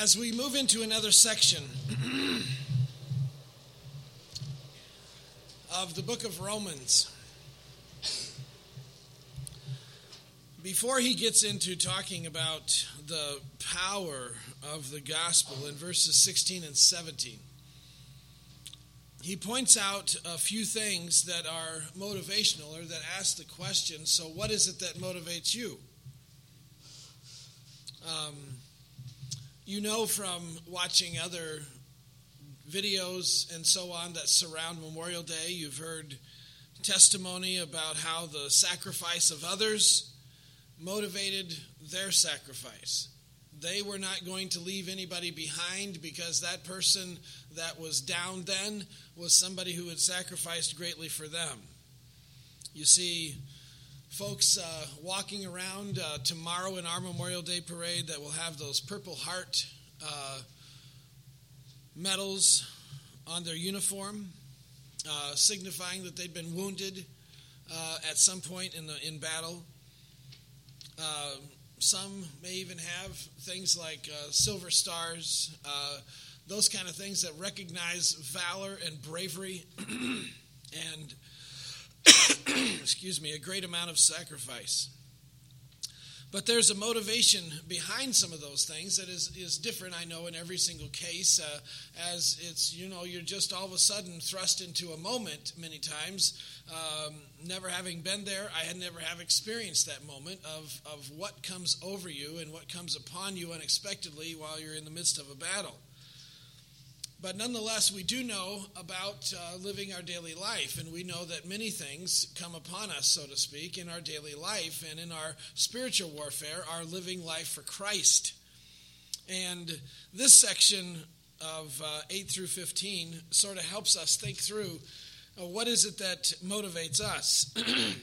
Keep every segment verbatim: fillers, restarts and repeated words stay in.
As we move into another section of the book of Romans, before he gets into talking about the power of the gospel in verses sixteen and seventeen, he points out a few things that are motivational, or that ask the question, so what is it that motivates you? Um, you know from watching other videos and so on that surround Memorial Day, you've heard testimony about how the sacrifice of others motivated their sacrifice. They were not going to leave anybody behind because that person that was down then was somebody who had sacrificed greatly for them. You see folks uh, walking around uh, tomorrow in our Memorial Day parade that will have those Purple Heart uh, medals on their uniform, uh, signifying that they'd been wounded uh, at some point in the in battle. Uh, some may even have things like uh, silver stars, uh, those kind of things that recognize valor and bravery and excuse me, a great amount of sacrifice. But there's a motivation behind some of those things that is, is different, I know, in every single case, uh, as it's, you know, you're just all of a sudden thrust into a moment many times. Um, never having been there, I had never have experienced that moment of, of what comes over you and what comes upon you unexpectedly while you're in the midst of a battle. But nonetheless, we do know about uh, living our daily life, and we know that many things come upon us, so to speak, in our daily life and in our spiritual warfare, our living life for Christ. And this section of uh, eight through fifteen sort of helps us think through uh, what is it that motivates us.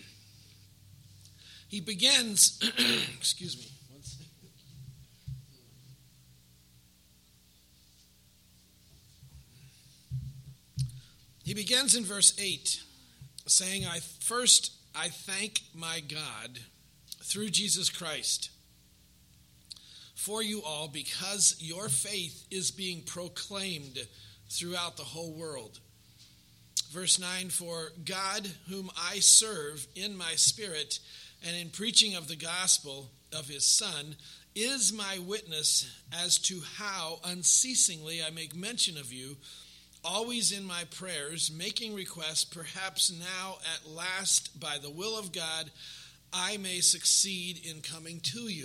He begins, excuse me, He begins in verse eight, saying, I first I thank my God through Jesus Christ for you all, because your faith is being proclaimed throughout the whole world. Verse nine, for God, whom I serve in my spirit and in preaching of the gospel of his Son, is my witness as to how unceasingly I make mention of you, always in my prayers, making requests, perhaps now at last, by the will of God, I may succeed in coming to you.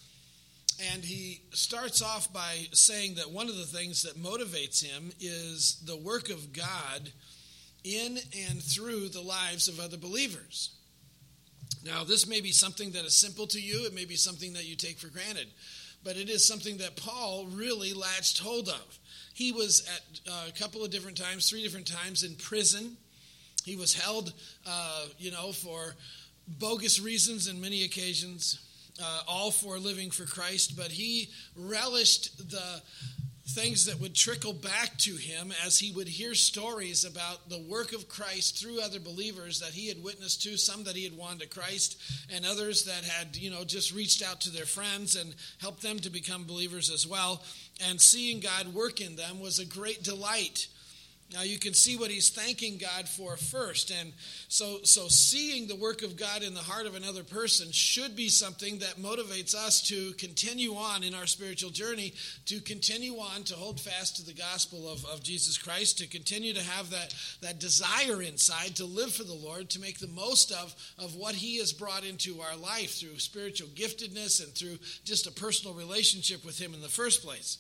And he starts off by saying that one of the things that motivates him is the work of God in and through the lives of other believers. Now, this may be something that is simple to you. It may be something that you take for granted. But it is something that Paul really latched hold of. He was at uh, a couple of different times, three different times in prison. He was held, uh, you know, for bogus reasons in many occasions, uh, all for living for Christ. But he relished the things that would trickle back to him as he would hear stories about the work of Christ through other believers that he had witnessed to, some that he had won to Christ, and others that had, you know, just reached out to their friends and helped them to become believers as well. And seeing God work in them was a great delight. Now you can see what he's thanking God for first. And so, so seeing the work of God in the heart of another person should be something that motivates us to continue on in our spiritual journey, to continue on to hold fast to the gospel of, of Jesus Christ, to continue to have that, that desire inside to live for the Lord, to make the most of, of what he has brought into our life through spiritual giftedness and through just a personal relationship with him in the first place.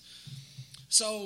So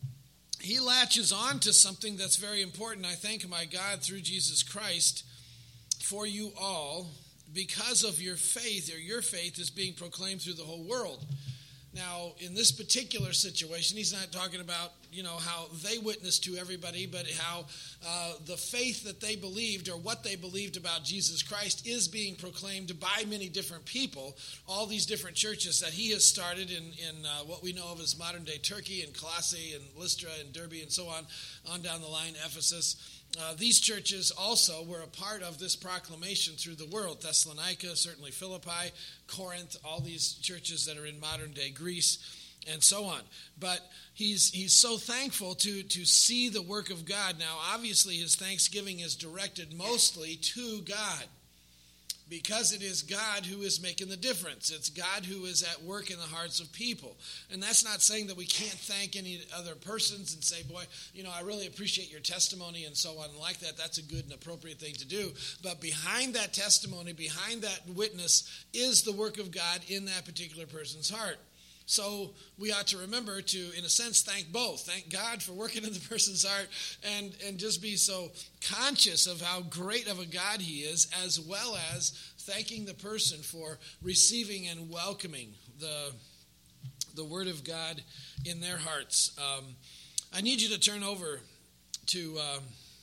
he latches on to something that's very important. I thank my God through Jesus Christ for you all, because of your faith, or your faith is being proclaimed through the whole world. Now, in this particular situation, he's not talking about, you know, how they witnessed to everybody, but how uh, the faith that they believed, or what they believed about Jesus Christ, is being proclaimed by many different people. All these different churches that he has started in, in uh, what we know of as modern-day Turkey and Colossae and Lystra and Derbe and so on, on down the line, Ephesus. Uh, these churches also were a part of this proclamation through the world. Thessalonica, certainly Philippi, Corinth, all these churches that are in modern-day Greece. and so on. But he's he's so thankful to, to see the work of God. Now, obviously, his thanksgiving is directed mostly to God, because it is God who is making the difference. It's God who is at work in the hearts of people. And that's not saying that we can't thank any other persons and say, boy, you know, I really appreciate your testimony and so on and like that. That's a good and appropriate thing to do. But behind that testimony, behind that witness, is the work of God in that particular person's heart. So we ought to remember to, in a sense, thank both. Thank God for working in the person's heart, and, and just be so conscious of how great of a God he is, as well as thanking the person for receiving and welcoming the, the word of God in their hearts. Um, I need you to turn over to um,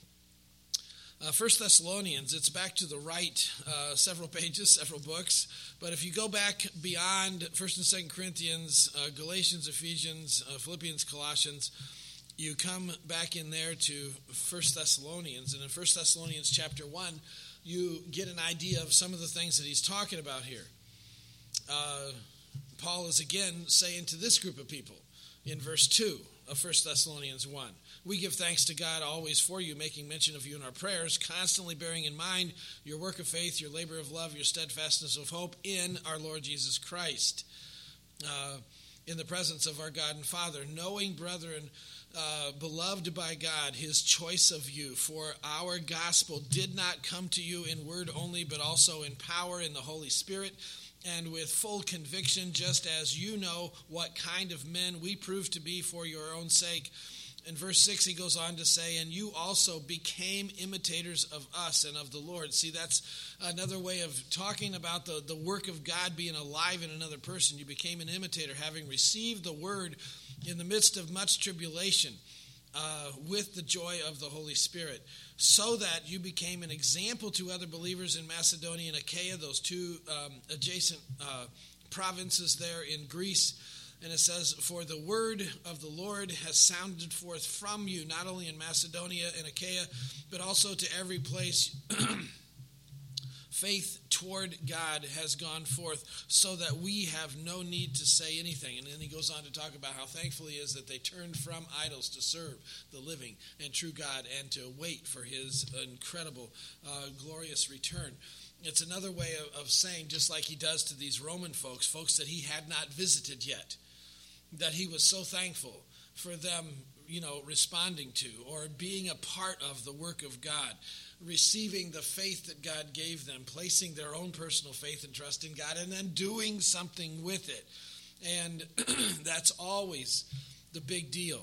uh, First Thessalonians. It's back to the right, uh, several pages, several books. But if you go back beyond First and Second Corinthians, uh, Galatians, Ephesians, uh, Philippians, Colossians, you come back in there to First Thessalonians. And in First Thessalonians chapter one, you get an idea of some of the things that he's talking about here. Uh, Paul is again saying to this group of people in verse two of First Thessalonians one, we give thanks to God always for you, making mention of you in our prayers, constantly bearing in mind your work of faith, your labor of love, your steadfastness of hope in our Lord Jesus Christ, uh, in the presence of our God and Father, knowing, brethren, uh, beloved by God, his choice of you. For our gospel did not come to you in word only, but also in power in the Holy Spirit, and with full conviction, just as you know what kind of men we prove to be for your own sake. In verse six, he goes on to say, and you also became imitators of us and of the Lord. See, that's another way of talking about the, the work of God being alive in another person. You became an imitator, having received the word in the midst of much tribulation, uh, with the joy of the Holy Spirit, so that you became an example to other believers in Macedonia and Achaia, those two um, adjacent uh, provinces there in Greece. And it says, for the word of the Lord has sounded forth from you, not only in Macedonia and Achaia, but also to every place. Faith toward God has gone forth, so that we have no need to say anything. And then he goes on to talk about how thankful he is that they turned from idols to serve the living and true God, and to wait for his incredible, uh, glorious return. It's another way of, of saying, just like he does to these Roman folks, folks that he had not visited yet, that he was so thankful for them, you know, responding to or being a part of the work of God, receiving the faith that God gave them, placing their own personal faith and trust in God, and then doing something with it. And that's always the big deal.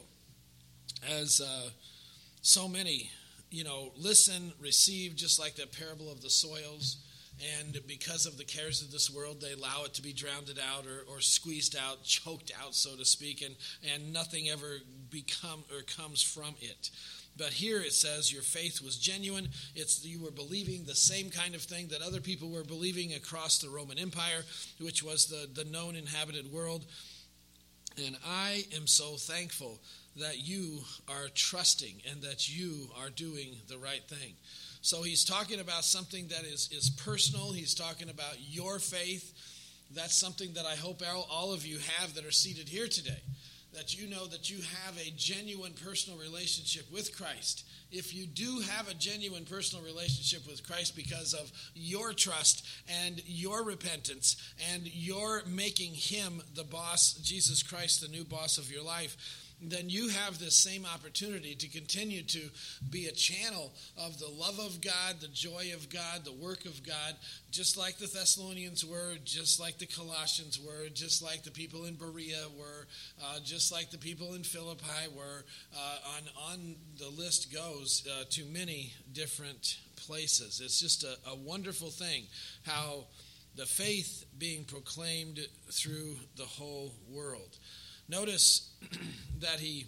As uh, so many, you know, listen, receive, just like that parable of the soils. And because of the cares of this world, they allow it to be drowned out or, or squeezed out, choked out, so to speak, and, and nothing ever become or comes from it. But here it says your faith was genuine. It's you were believing the same kind of thing that other people were believing across the Roman Empire, which was the, the known inhabited world. And I am so thankful that you are trusting and that you are doing the right thing. So he's talking about something that is, is personal. He's talking about your faith. That's something that I hope all, all of you have that are seated here today, that you know that you have a genuine personal relationship with Christ. If you do have a genuine personal relationship with Christ because of your trust and your repentance and your making him the boss, Jesus Christ, the new boss of your life, then you have this same opportunity to continue to be a channel of the love of God, the joy of God, the work of God, just like the Thessalonians were, just like the Colossians were, just like the people in Berea were, uh, just like the people in Philippi were. Uh, on, on the list goes uh, to many different places. It's just a, a wonderful thing how the faith being proclaimed through the whole world. Notice that he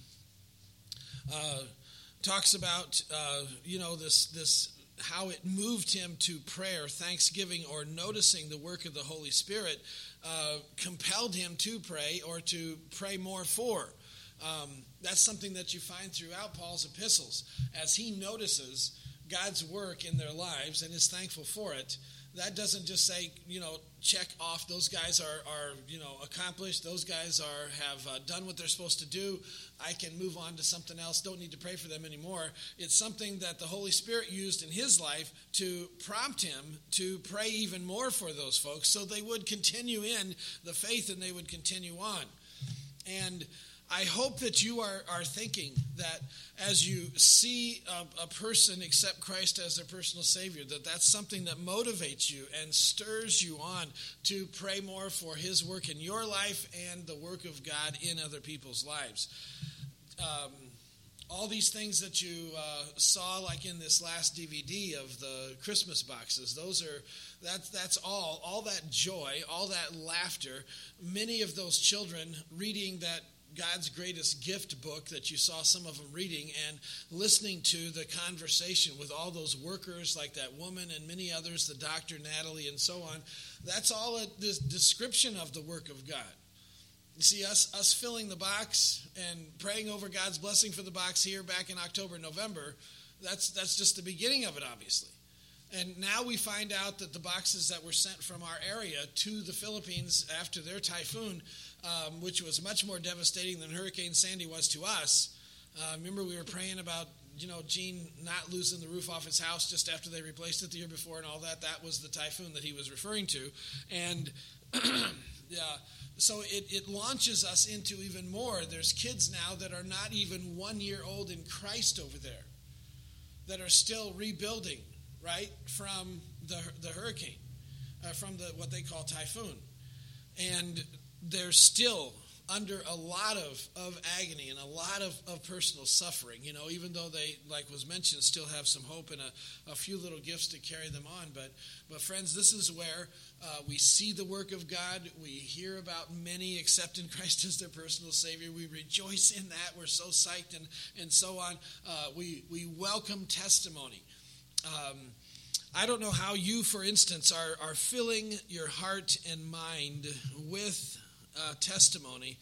uh, talks about, uh, you know, this this how it moved him to prayer, thanksgiving, or noticing the work of the Holy Spirit uh, compelled him to pray or to pray more for. Um, that's something that you find throughout Paul's epistles. As he notices God's work in their lives and is thankful for it, that doesn't just say, you know, check off, those guys are, are you know, accomplished, those guys are have uh, done what they're supposed to do, I can move on to something else, don't need to pray for them anymore. It's something that the Holy Spirit used in his life to prompt him to pray even more for those folks so they would continue in the faith and they would continue on. And I hope that you are, are thinking that as you see a, a person accept Christ as their personal Savior, that that's something that motivates you and stirs you on to pray more for his work in your life and the work of God in other people's lives. Um, all these things that you uh, saw, like in this last D V D of the Christmas boxes, those are that's that's all, all that joy, all that laughter, many of those children reading that God's greatest gift book that you saw some of them reading and listening to the conversation with all those workers like that woman and many others, the doctor, Natalie, and so on. That's all a this description of the work of God. You see, us us filling the box and praying over God's blessing for the box here back in October, November, that's that's just the beginning of it, obviously. And now we find out that the boxes that were sent from our area to the Philippines after their typhoon, um, which was much more devastating than Hurricane Sandy was to us. Uh, remember we were praying about, you know, Gene not losing the roof off his house just after they replaced it the year before and all that. That was the typhoon that he was referring to. And yeah, so it, it launches us into even more. There's kids now that are not even one year old in Christ over there that are still rebuilding, right, from the the hurricane, uh, from the what they call typhoon. And they're still under a lot of, of agony and a lot of, of personal suffering, you know, even though they, like was mentioned, still have some hope and a, a few little gifts to carry them on. But, but friends, this is where uh, we see the work of God. We hear about many accepting Christ as their personal Savior. We rejoice in that. We're so psyched and, and so on. Uh, we, we welcome testimony. Um, I don't know how you, for instance, are, are filling your heart and mind with uh, testimony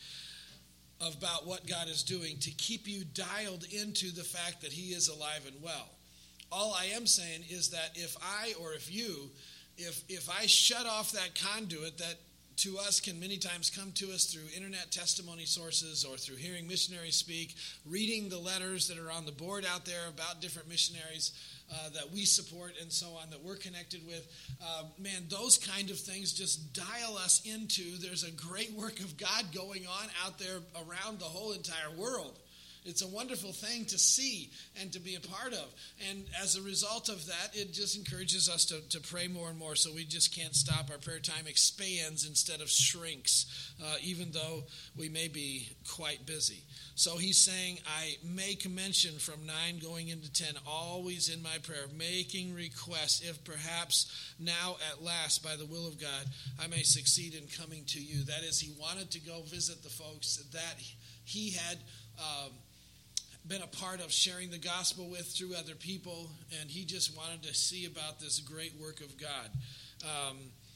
about what God is doing to keep you dialed into the fact that he is alive and well. All I am saying is that if I or if you, if if I shut off that conduit that to us can many times come to us through internet testimony sources or through hearing missionaries speak, reading the letters that are on the board out there about different missionaries uh, that we support and so on, that we're connected with, uh, man, those kind of things just dial us into there's a great work of God going on out there around the whole entire world. It's a wonderful thing to see and to be a part of. And as a result of that, it just encourages us to, to pray more and more, so we just can't stop. Our prayer time expands instead of shrinks, uh, even though we may be quite busy. So he's saying, I make mention from nine going into ten, always in my prayer, making requests, if perhaps now at last, by the will of God, I may succeed in coming to you. That is, he wanted to go visit the folks that he had um, been a part of sharing the gospel with through other people, and he just wanted to see about this great work of God. Um,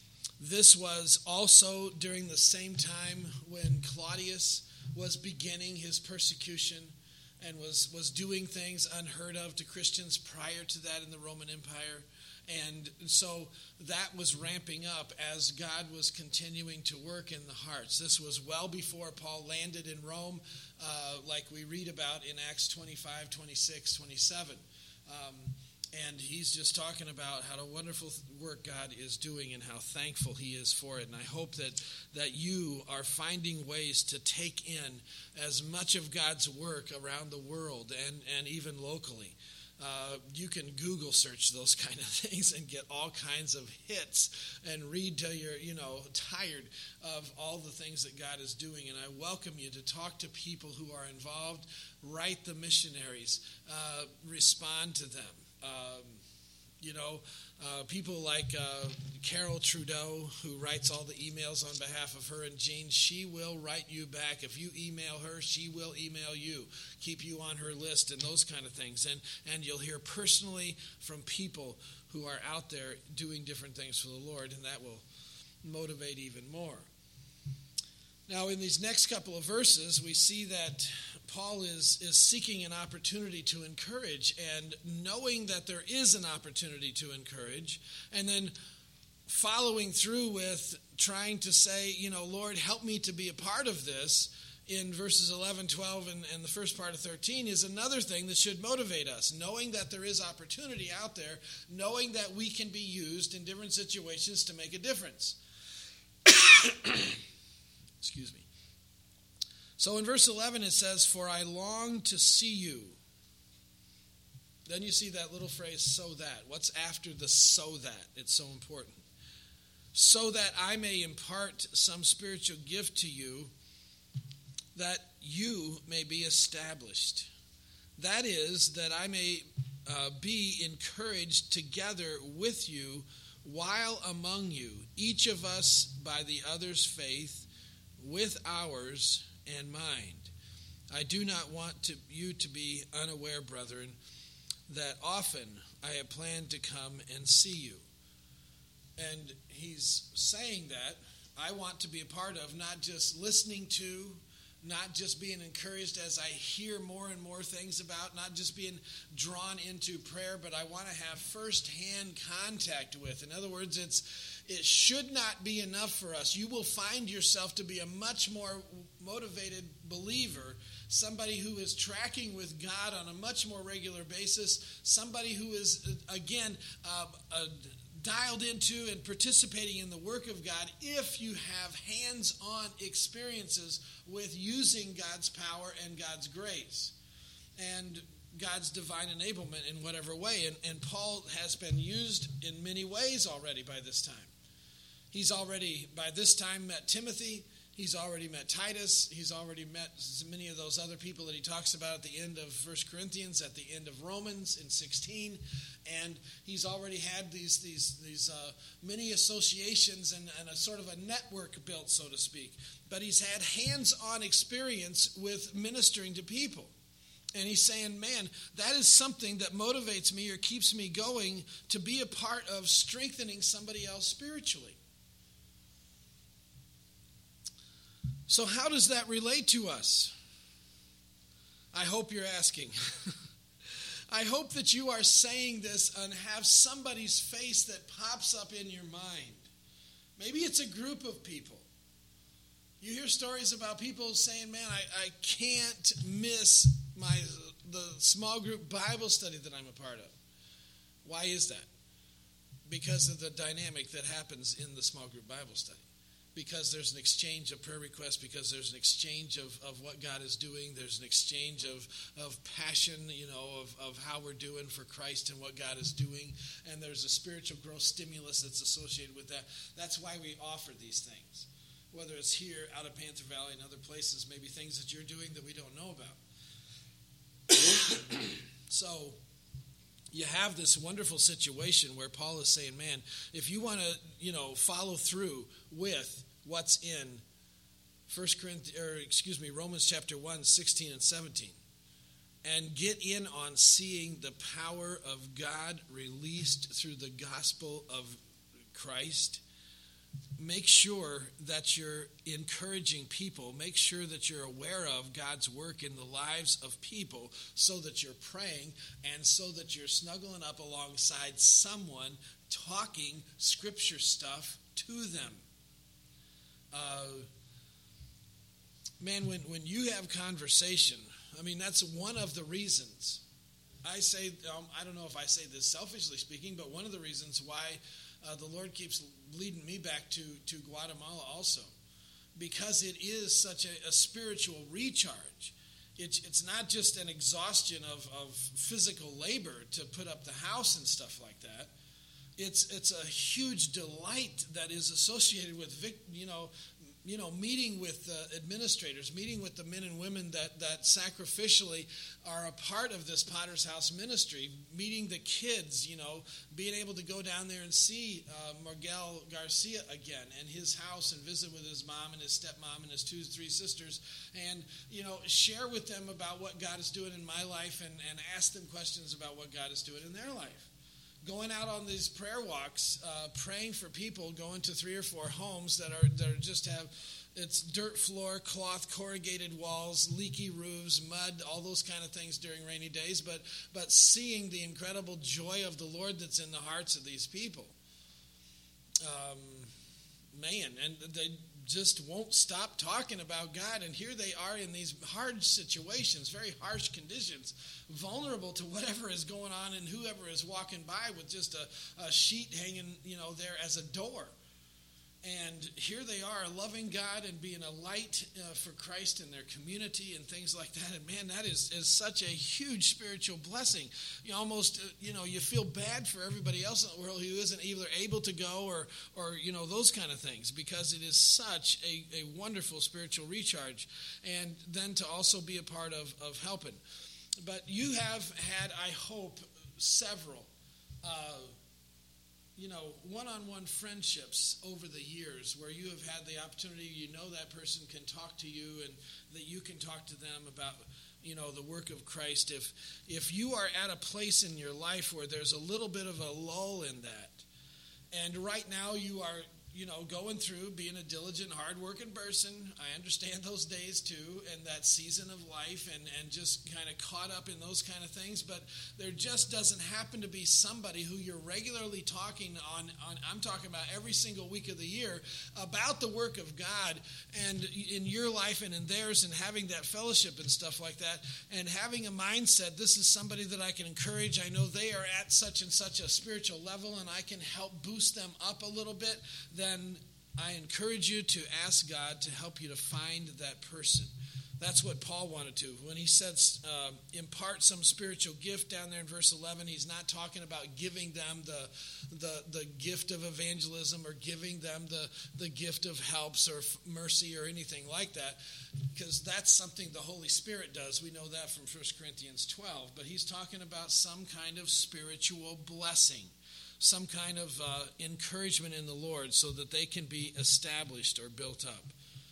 this was also during the same time when Claudius was beginning his persecution and was, was doing things unheard of to Christians prior to that in the Roman Empire. And so that was ramping up as God was continuing to work in the hearts. This was well before Paul landed in Rome, uh, like we read about in Acts twenty-five, twenty-six, twenty-seven. Um, and he's just talking about how a wonderful work God is doing and how thankful he is for it. And I hope that, that you are finding ways to take in as much of God's work around the world and, and even locally. Uh, you can Google search those kind of things and get all kinds of hits and read till you're, you know, tired of all the things that God is doing. And I welcome you to talk to people who are involved, write the missionaries, uh, respond to them. Um, you know, uh, people like uh, Carol Trudeau, who writes all the emails on behalf of her and Jean, she will write you back. If you email her, she will email you, keep you on her list and those kind of things. And, and you'll hear personally from people who are out there doing different things for the Lord, and that will motivate even more. Now, in these next couple of verses, we see that Paul is, is seeking an opportunity to encourage, and knowing that there is an opportunity to encourage, and then following through with trying to say, you know, Lord, help me to be a part of this in verses eleven, twelve, and, and the first part of thirteen is another thing that should motivate us. Knowing that there is opportunity out there, knowing that we can be used in different situations to make a difference. Excuse me. So in verse eleven it says, "For I long to see you." Then you see that little phrase, "so that." What's after the "so that"? It's so important. "So that I may impart some spiritual gift to you, that you may be established. That is, that I may uh, be encouraged together with you while among you, each of us by the other's faith, with ours and mind. I do not want to, you to be unaware, brethren, that often I have planned to come and see you." And he's saying that I want to be a part of, not just listening to, not just being encouraged as I hear more and more things about, not just being drawn into prayer, but I want to have firsthand contact with. In other words, it's it should not be enough for us. You will find yourself to be a much more motivated believer, somebody who is tracking with God on a much more regular basis, somebody who is, again, uh, uh, dialed into and participating in the work of God if you have hands-on experiences with using God's power and God's grace and God's divine enablement in whatever way. And, and Paul has been used in many ways already by this time. He's already, by this time, met Timothy. He's already met Titus. He's already met many of those other people that he talks about at the end of First Corinthians, at the end of Romans in sixteen. And he's already had these these these uh, many associations and, and a sort of a network built, so to speak. But he's had hands-on experience with ministering to people. And he's saying, man, that is something that motivates me or keeps me going to be a part of strengthening somebody else spiritually. So how does that relate to us? I hope you're asking. I hope that you are saying this and have somebody's face that pops up in your mind. Maybe it's a group of people. You hear stories about people saying, man, I, I can't miss my the small group Bible study that I'm a part of. Why is that? Because of the dynamic that happens in the small group Bible study. Because there's an exchange of prayer requests, because there's an exchange of, of what God is doing, there's an exchange of, of passion, you know, of, of how we're doing for Christ and what God is doing, and there's a spiritual growth stimulus that's associated with that. That's why we offer these things. Whether it's here out of Panther Valley and other places, maybe things that you're doing that we don't know about. So you have this wonderful situation where Paul is saying, man, if you want to, you know, follow through with what's in First Corinthians, or excuse me, Romans chapter one, sixteen and seventeen, and get in on seeing the power of God released through the gospel of Christ, make sure that you're encouraging people. Make sure that you're aware of God's work in the lives of people so that you're praying and so that you're snuggling up alongside someone talking scripture stuff to them. Uh, man, when, when you have conversation, I mean, that's one of the reasons. I say, um, I don't know if I say this selfishly speaking, but one of the reasons why Uh, the Lord keeps leading me back to, to Guatemala also, because it is such a, a spiritual recharge. It, it's not just an exhaustion of, of physical labor to put up the house and stuff like that. It's it's a huge delight that is associated with, you know, you know, meeting with the administrators, meeting with the men and women that, that sacrificially are a part of this Potter's House ministry, meeting the kids, you know, being able to go down there and see uh, Miguel Garcia again and his house and visit with his mom and his stepmom and his two, three sisters and, you know, share with them about what God is doing in my life and, and ask them questions about what God is doing in their life. Going out on these prayer walks, uh, praying for people, going to three or four homes that are that are just have, it's dirt floor, cloth, corrugated walls, leaky roofs, mud, all those kind of things during rainy days, but but seeing the incredible joy of the Lord that's in the hearts of these people. um, man, and they just won't stop talking about God, and here they are in these hard situations, very harsh conditions, vulnerable to whatever is going on and whoever is walking by with just a, a sheet hanging, you know, there as a door. And here they are loving God and being a light uh, for Christ in their community and things like that. And man, that is, is such a huge spiritual blessing. You almost, uh, you know, you feel bad for everybody else in the world who isn't either able to go or, or you know, those kind of things, because it is such a, a wonderful spiritual recharge. And then to also be a part of, of helping. But you have had, I hope, several uh you know, one-on-one friendships over the years where you have had the opportunity, you know that person can talk to you and that you can talk to them about, you know, the work of Christ. If if you are at a place in your life where there's a little bit of a lull in that, and right now you are, you know, going through being a diligent, hard-working person, I understand those days too, and that season of life, and, and just kind of caught up in those kind of things, but there just doesn't happen to be somebody who you're regularly talking on, on I'm talking about every single week of the year, about the work of God, and in your life and in theirs, and having that fellowship and stuff like that, and having a mindset, this is somebody that I can encourage, I know they are at such and such a spiritual level, and I can help boost them up a little bit, then I encourage you to ask God to help you to find that person. That's what Paul wanted to. When he says uh, impart some spiritual gift down there in verse eleven, he's not talking about giving them the, the, the gift of evangelism or giving them the, the gift of helps or mercy or anything like that, because that's something the Holy Spirit does. We know that from First Corinthians twelve. But he's talking about some kind of spiritual blessing, some kind of uh, encouragement in the Lord so that they can be established or built up.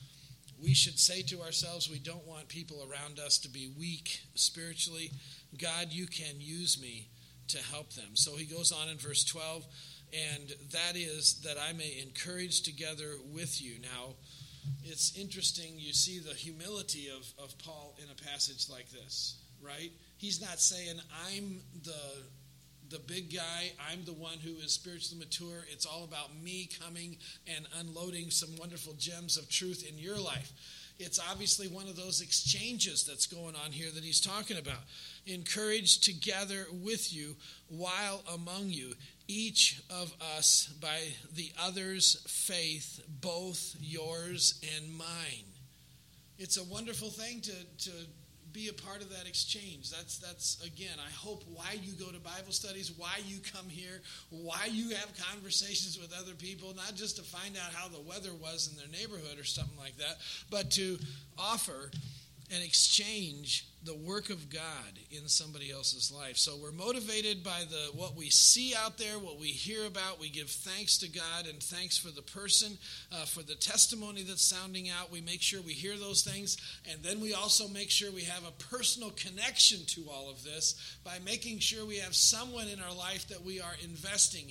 We should say to ourselves, we don't want people around us to be weak spiritually. God, you can use me to help them. So he goes on in verse twelve, and that is that I may encourage together with you. Now, it's interesting, you see the humility of, of Paul in a passage like this, right? He's not saying, I'm the... the big guy, I'm the one who is spiritually mature. It's all about me coming and unloading some wonderful gems of truth in your life. It's obviously one of those exchanges that's going on here that he's talking about. Encouraged together with you while among you, each of us by the other's faith, both yours and mine. It's a wonderful thing to to be a part of that exchange. That's, that's again, I hope why you go to Bible studies, why you come here, why you have conversations with other people, not just to find out how the weather was in their neighborhood or something like that, but to offer and exchange the work of God in somebody else's life. So we're motivated by the what we see out there, what we hear about. We give thanks to God and thanks for the person, uh, for the testimony that's sounding out. We make sure we hear those things, and then we also make sure we have a personal connection to all of this by making sure we have someone in our life that we are investing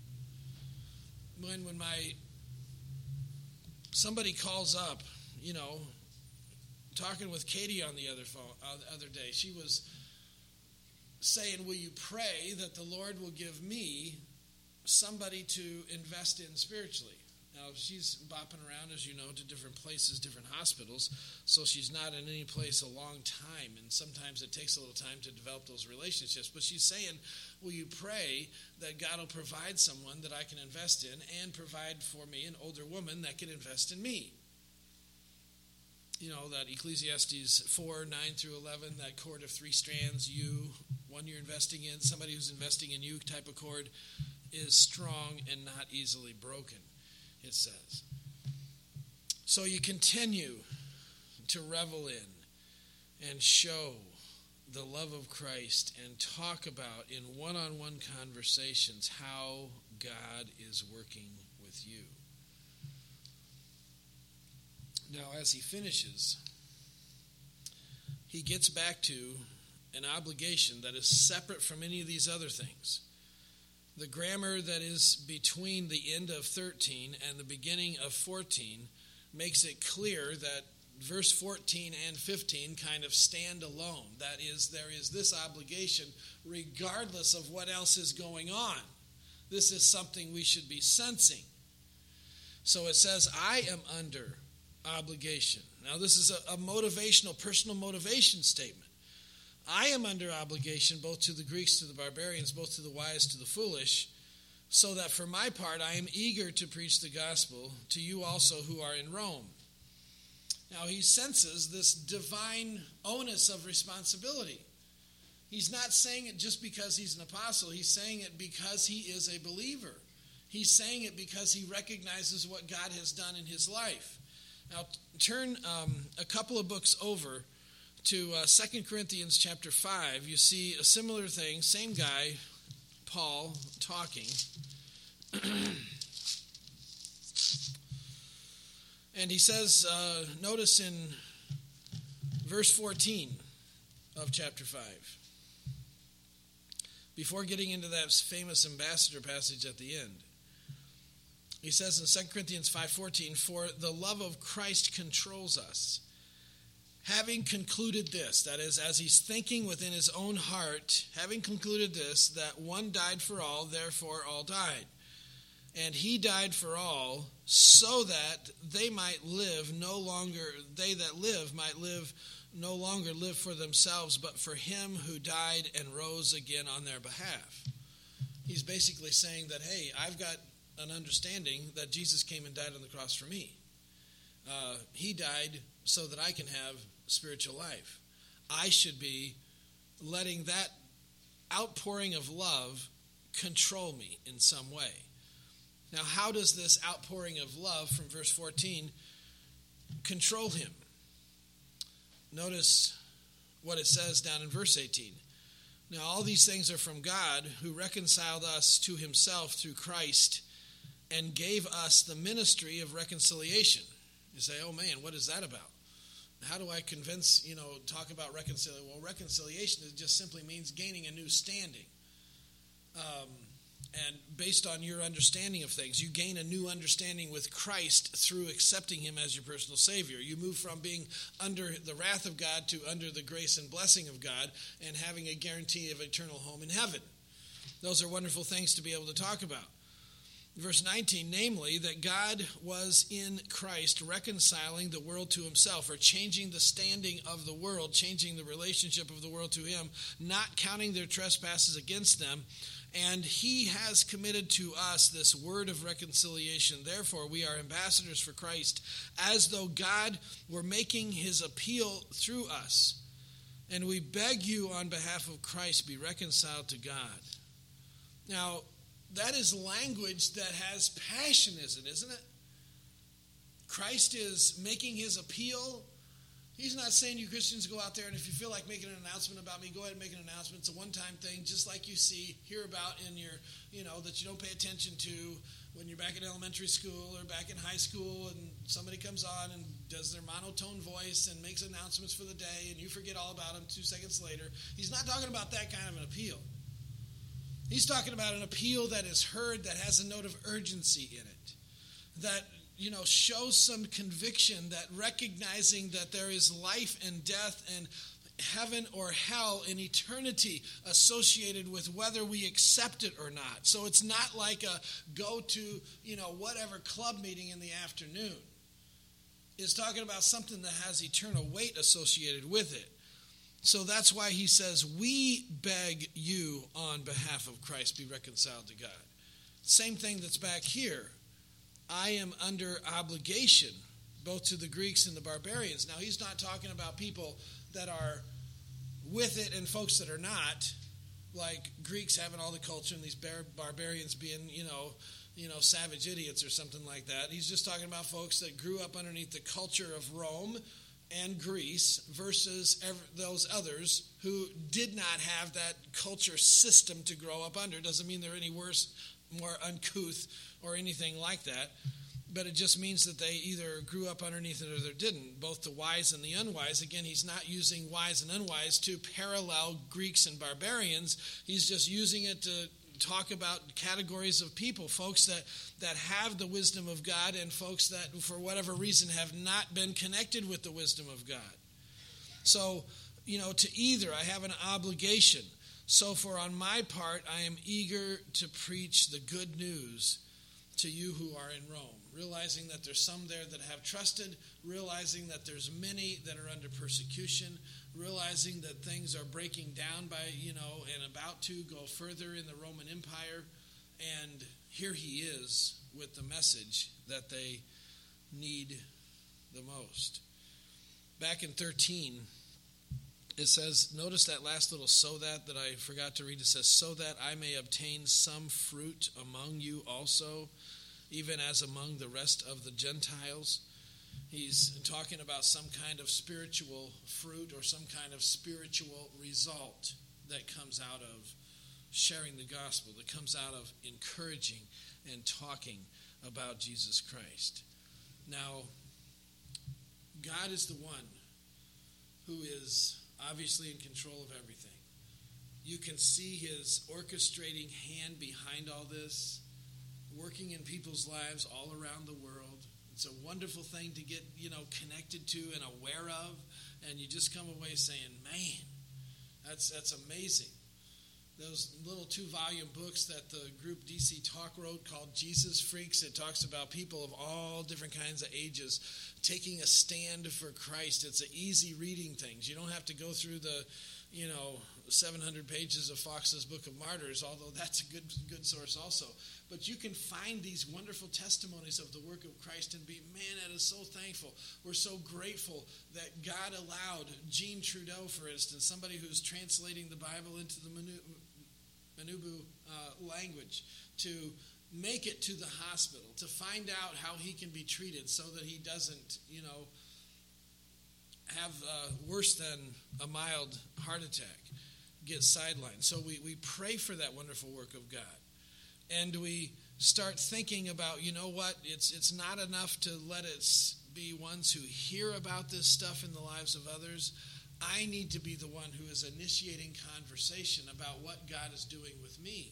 in. When when my somebody calls up, you know, talking with Katie on the other phone, uh, the other day, she was saying, will you pray that the Lord will give me somebody to invest in spiritually? Now, she's bopping around, as you know, to different places, different hospitals, so she's not in any place a long time, and sometimes it takes a little time to develop those relationships. But she's saying, will you pray that God will provide someone that I can invest in and provide for me an older woman that can invest in me? You know, that Ecclesiastes four, nine through eleven, that cord of three strands, you, one you're investing in, somebody who's investing in you type of cord, is strong and not easily broken, it says. So you continue to revel in and show the love of Christ and talk about in one-on-one conversations how God is working with you. Now, as he finishes, he gets back to an obligation that is separate from any of these other things. The grammar that is between the end of thirteen and the beginning of fourteen makes it clear that verse fourteen and fifteen kind of stand alone. That is, there is this obligation regardless of what else is going on. This is something we should be sensing. So it says, I am under obligation. Now this is a, a motivational, personal motivation statement. I am under obligation both to the Greeks, to the barbarians, both to the wise, to the foolish, so that for my part I am eager to preach the gospel to you also who are in Rome. Now he senses this divine onus of responsibility. He's not saying it just because he's an apostle. He's saying it because he is a believer. He's saying it because he recognizes what God has done in his life. Now turn um, a couple of books over to uh, Second Corinthians chapter five. You see a similar thing, same guy, Paul, talking. And he says, uh, notice in verse fourteen of chapter five, before getting into that famous ambassador passage at the end, he says in Second Corinthians five fourteen, for the love of Christ controls us, having concluded this, that is, as he's thinking within his own heart, having concluded this, that one died for all, therefore all died. And he died for all, so that they might live no longer, they that live might live no longer live for themselves, but for him who died and rose again on their behalf. He's basically saying that, hey, I've got an understanding that Jesus came and died on the cross for me. Uh, he died so that I can have spiritual life. I should be letting that outpouring of love control me in some way. Now, how does this outpouring of love from verse fourteen control him? Notice what it says down in verse eighteen. Now, all these things are from God, who reconciled us to himself through Christ and gave us the ministry of reconciliation. You say, oh man, what is that about? How do I convince, you know, talk about reconciliation? Well, reconciliation it just simply means gaining a new standing. Um, and based on your understanding of things, you gain a new understanding with Christ through accepting him as your personal Savior. You move from being under the wrath of God to under the grace and blessing of God and having a guarantee of eternal home in heaven. Those are wonderful things to be able to talk about. Verse nineteen, namely, that God was in Christ reconciling the world to himself, or changing the standing of the world, changing the relationship of the world to him, not counting their trespasses against them. And he has committed to us this word of reconciliation. Therefore, we are ambassadors for Christ, as though God were making his appeal through us. And we beg you on behalf of Christ, be reconciled to God. Now, that is language that has passion, isn't it? Christ is making his appeal. He's not saying you Christians go out there and if you feel like making an announcement about me, go ahead and make an announcement. It's a one-time thing, just like you see, hear about in your, you know, that you don't pay attention to when you're back in elementary school or back in high school and somebody comes on and does their monotone voice and makes announcements for the day and you forget all about them two seconds later. He's not talking about that kind of an appeal. He's talking about an appeal that is heard, that has a note of urgency in it, that, you know, shows some conviction, that recognizing that there is life and death and heaven or hell in eternity associated with whether we accept it or not. So it's not like a go to, you know, whatever club meeting in the afternoon. It's talking about something that has eternal weight associated with it. So that's why he says, we beg you on behalf of Christ, be reconciled to God. Same thing that's back here. I am under obligation, both to the Greeks and the barbarians. Now, he's not talking about people that are with it and folks that are not, like Greeks having all the culture and these bar- barbarians being, you know, you know, savage idiots or something like that. He's just talking about folks that grew up underneath the culture of Rome and Greece versus those others who did not have that culture system to grow up under. Doesn't mean they're any worse, more uncouth, or anything like that. But it just means that they either grew up underneath it or they didn't, both the wise and the unwise. Again, he's not using wise and unwise to parallel Greeks and barbarians. He's just using it to talk about categories of people, folks that, that have the wisdom of God and folks that, for whatever reason, have not been connected with the wisdom of God. So, you know, to either, I have an obligation. So for on my part, I am eager to preach the good news to you who are in Rome, realizing that there's some there that have trusted, realizing that there's many that are under persecution, realizing that things are breaking down by, you know, and about to go further in the Roman Empire. And here he is with the message that they need the most. Back in thirteen, it says, notice that last little so that that I forgot to read. It says, so that I may obtain some fruit among you also, even as among the rest of the Gentiles. He's talking about some kind of spiritual fruit or some kind of spiritual result that comes out of sharing the gospel, that comes out of encouraging and talking about Jesus Christ. Now, God is the one who is obviously in control of everything. You can see his orchestrating hand behind all this, working in people's lives all around the world. It's a wonderful thing to get, you know, connected to and aware of, and you just come away saying, man, that's that's amazing. Those little two-volume books that the group D C Talk wrote called Jesus Freaks, it talks about people of all different kinds of ages taking a stand for Christ. It's an easy reading thing. You don't have to go through the, you know, seven hundred pages of Fox's Book of Martyrs, although that's a good good source also. But you can find these wonderful testimonies of the work of Christ and be, man, that is so thankful. We're so grateful that God allowed Jean Trudeau, for instance, somebody who's translating the Bible into the Manubu uh, language, to make it to the hospital, to find out how he can be treated so that he doesn't, you know, have uh, worse than a mild heart attack, get sidelined. So we, we pray for that wonderful work of God. And we start thinking about, you know what, it's it's not enough to let us be ones who hear about this stuff in the lives of others. I need to be the one who is initiating conversation about what God is doing with me.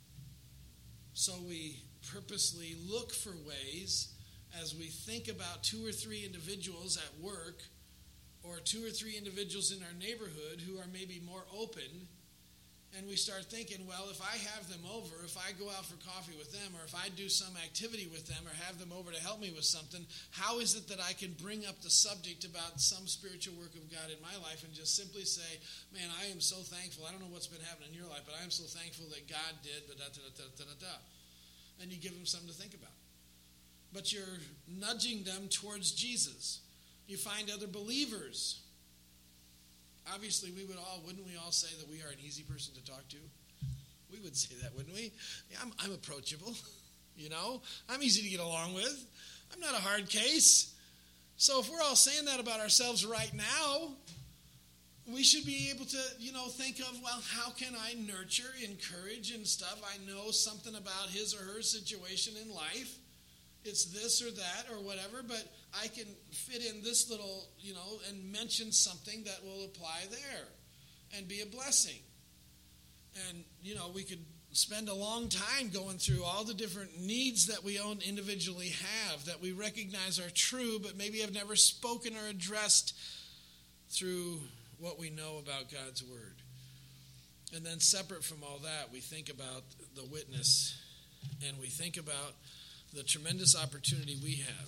So we purposely look for ways as we think about two or three individuals at work or two or three individuals in our neighborhood who are maybe more open, and we start thinking, well, if I have them over, if I go out for coffee with them, or if I do some activity with them, or have them over to help me with something, how is it that I can bring up the subject about some spiritual work of God in my life and just simply say, man, I am so thankful. I don't know what's been happening in your life, but I am so thankful that God did, but da da da da da da. And you give them something to think about. But you're nudging them towards Jesus. You find other believers. Obviously, we would all, wouldn't we all say that we are an easy person to talk to? We would say that, wouldn't we? Yeah, I'm, I'm approachable, you know? I'm easy to get along with. I'm not a hard case. So if we're all saying that about ourselves right now, we should be able to, you know, think of, well, how can I nurture, encourage, and stuff? I know something about his or her situation in life. It's this or that or whatever, but I can fit in this little, you know, and mention something that will apply there and be a blessing. And, you know, we could spend a long time going through all the different needs that we own individually have, that we recognize are true, but maybe have never spoken or addressed through what we know about God's Word. And then separate from all that, we think about the witness, and we think about the tremendous opportunity we have.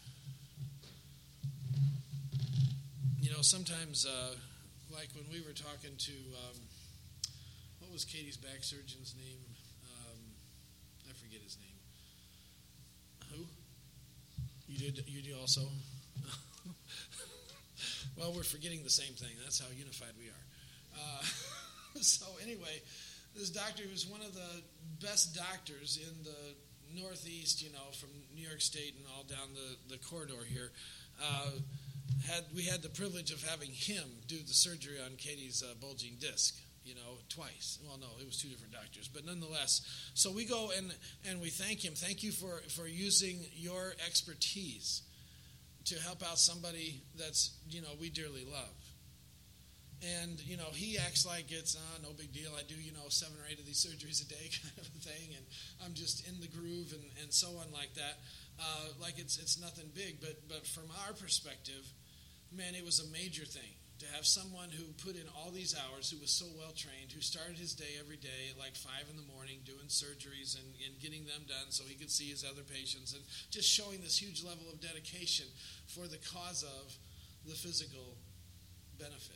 You know, sometimes, uh, like when we were talking to, um, what was Katie's back surgeon's name? Um, I forget his name. Who? You did. You do also. Well, we're forgetting the same thing. That's how unified we are. Uh, so anyway, this doctor was one of the best doctors in the Northeast, you know, from New York State and all down the, the corridor here. Uh, had we had the privilege of having him do the surgery on Katie's uh, bulging disc, you know, twice. Well, no, it was two different doctors, but nonetheless. So we go and, and we thank him. Thank you for, for using your expertise to help out somebody that's, you know, we dearly love. And, you know, he acts like it's uh, no big deal. I do, you know, seven or eight of these surgeries a day kind of a thing, and I'm just in the groove and, and so on like that. Uh, like it's it's nothing big. But, but from our perspective, man, it was a major thing to have someone who put in all these hours, who was so well trained, who started his day every day at like five in the morning doing surgeries and, and getting them done so he could see his other patients, and just showing this huge level of dedication for the cause of the physical benefit.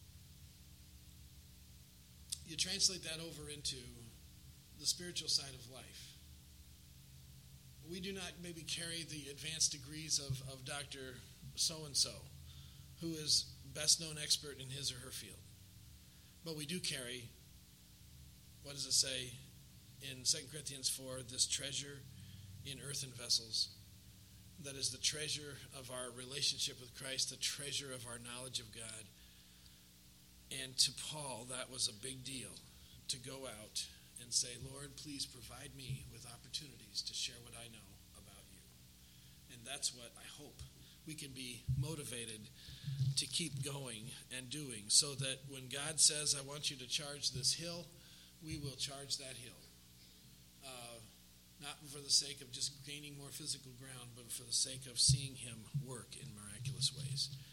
You translate that over into the spiritual side of life. We do not maybe carry the advanced degrees of, of Doctor So-and-so, who is best known expert in his or her field. But we do carry, what does it say in Second Corinthians four, this treasure in earthen vessels, that is the treasure of our relationship with Christ, the treasure of our knowledge of God. And to Paul, that was a big deal, to go out and say, Lord, please provide me with opportunities to share what I know about you. And that's what I hope we can be motivated to keep going and doing, so that when God says, I want you to charge this hill, we will charge that hill. Uh, not for the sake of just gaining more physical ground, but for the sake of seeing him work in miraculous ways.